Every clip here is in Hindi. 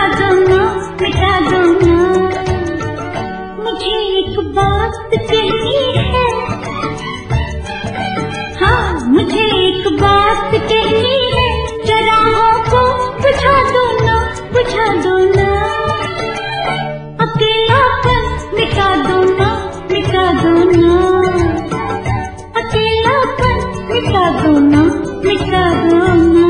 दो ना, मिटा दो ना। मुझे एक बात कहनी है, हाँ मुझे एक बात कहनी है, चराहों को बुझा दो ना, बुझा दो ना। अकेलापन मिटा दो ना, मिटा दो ना। अकेलापन मिटा दो ना, मिटा दो ना।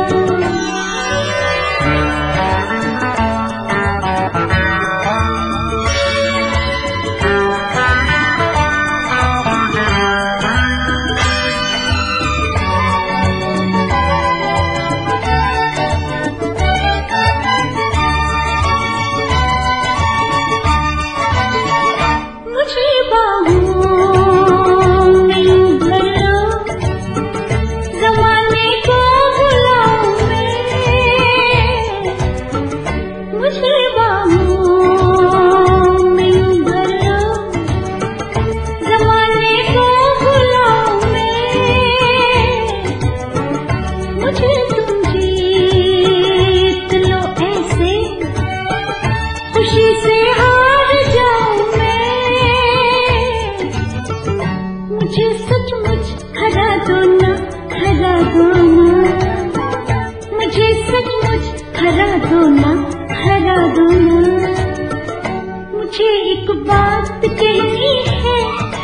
मुझे एक बात कहनी है,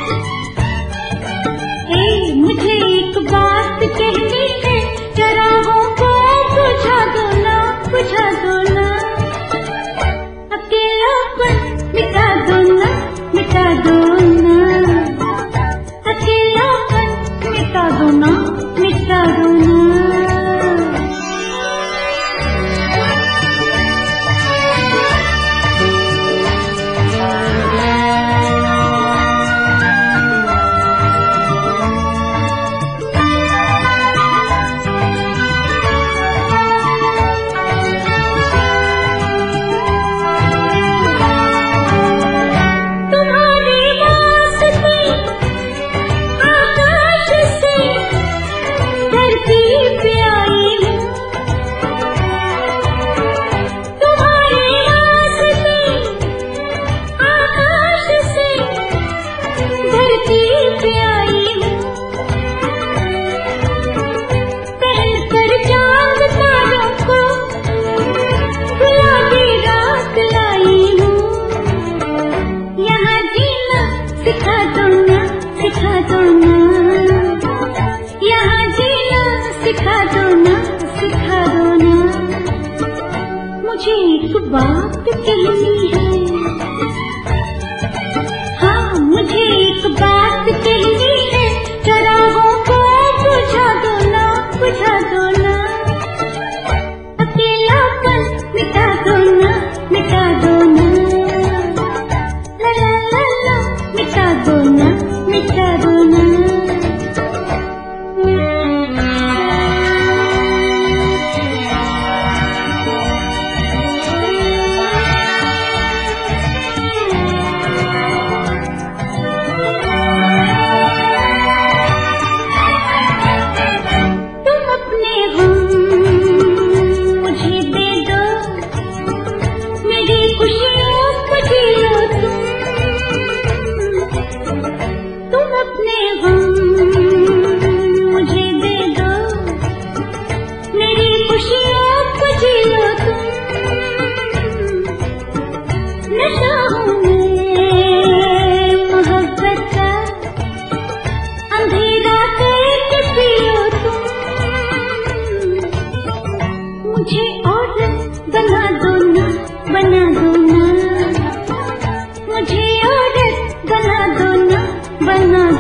मुझे एक बात कहनी है, चराहों को बुझा दो ना, बुझा दो ना। अकेलापन मिटा दो ना, मिटा दो ना। अकेलापन मिटा दो ना, मिटा दो ना। मुझे एक बात कहनी है, हाँ मुझे एक बात कहनी है, चराहों को बुझा दो ना, बुझा दो ना। अकेलापन मिटा दो ना, मिटा दो ना। ला ला ला ला मिटा दो ना, मिटा दो ना। मुझे और बना दो ना, बना दो ना। मुझे और बना दो ना, बना